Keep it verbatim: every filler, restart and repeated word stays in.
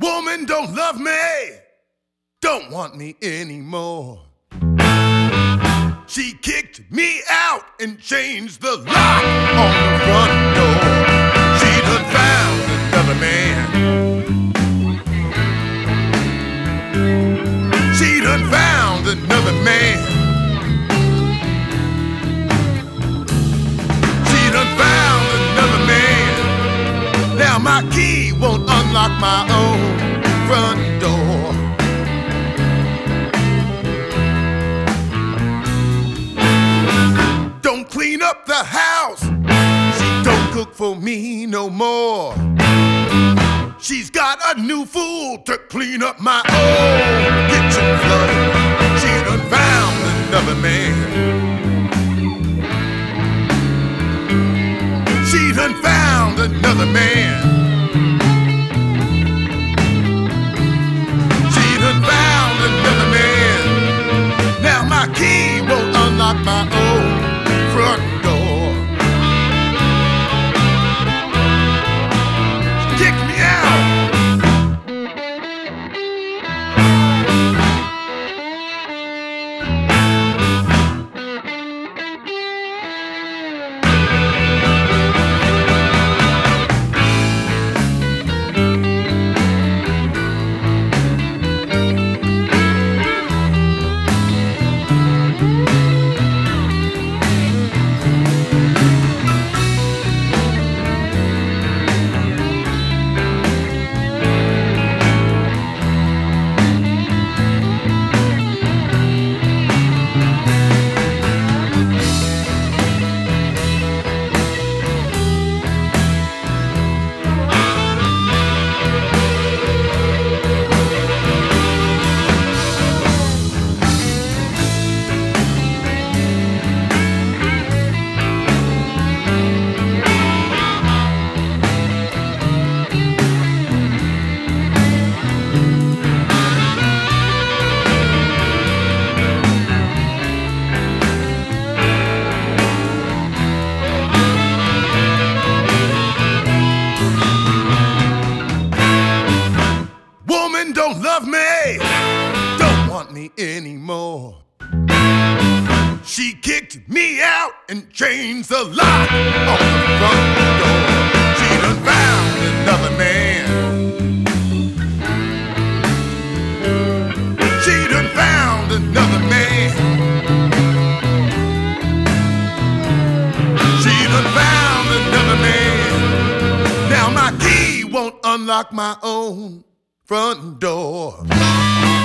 Woman don't love me, don't want me anymore. She kicked me out and changed the lock on the front door. She done found another man. She done found another man. She done found another man. Now my key won't unlock my own front door. Don't clean up the house. She don't cook for me no more. She's got a new fool to clean up my old kitchen floor. She done found another man. She done found another man. She done found another man. Now my key won't unlock my own front door. Kick me out. Don't love me, don't want me anymore. She kicked me out and changed the lock on the front door. She done found another man. She done found another man. She done found another man. Now my key won't unlock my own front door.